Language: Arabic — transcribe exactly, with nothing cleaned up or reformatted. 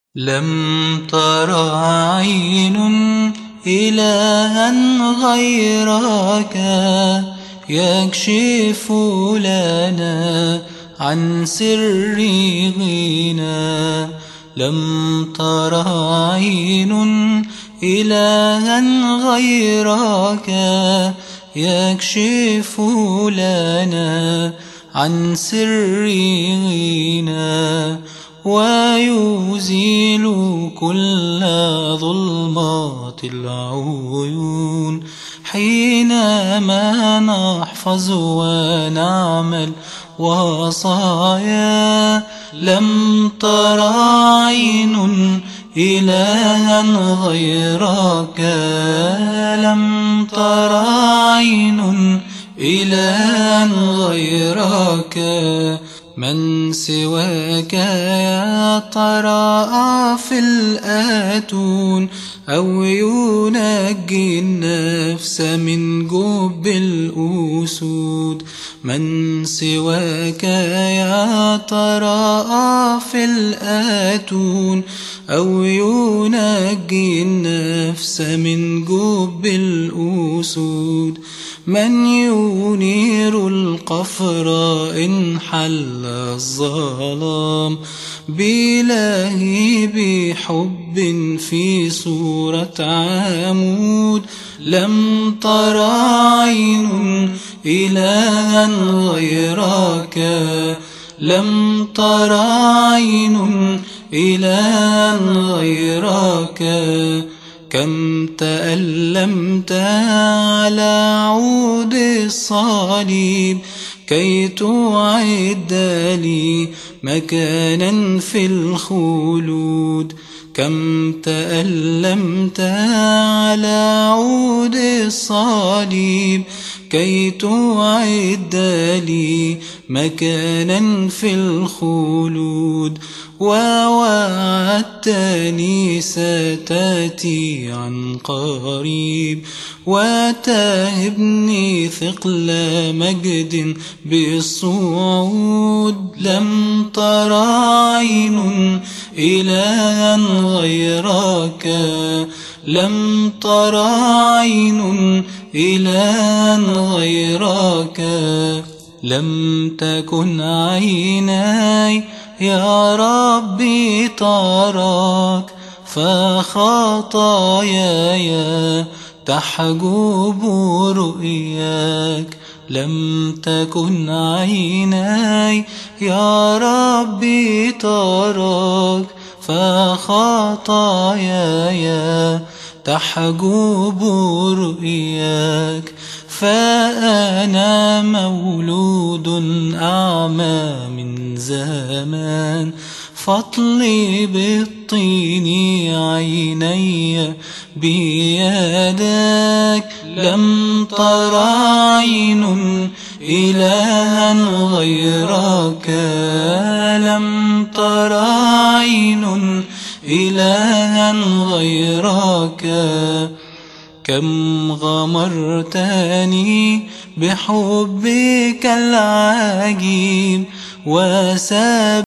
لم تر عين إلها غيرك يكشف لنا عن سر غنى. لم تر عين إلها غيرك يكشف لنا عن سر غنى ويزيل كل ظلمات العيون حينما نحفظ ونعمل وصايا. لم تر عين إلها غيرك لم تر عين إلها غيرك من سواك يا ترى في الآتون أو ينجي النفس من جب الأسود. من سواك يا ترى في الآتون أو ينجي النفس من جب الأسود. من ينير القفر إن حل الظلام بإلهي بحب في صورة عمود. لم تر عين إلها غيرك لم تر عين إلها غيرك كم تألمت على عود الصليب كي تعد لي مكانا في الخلود. كم تألمت على عود الصليب كي تعد لي مكانا في الخلود. ووعدتني ستاتي عن قريب وتهبني ثقل مجد بالصعود. لم تر عين إلها غيرك لم تر عين إلها غيرك لم تكن عيناي يا ربي تراك فخطاياي تحجب رؤياك. لم تكن عيناي يا ربي تراك فخطاياي تحجب رؤياك. فأنا مولود أعمى من زمان فاطلب الطين عيني بيدك. لم تر عين إلها غيرك لم تر عين إلها غيرك كم غمرتني بحبك العجيب وساب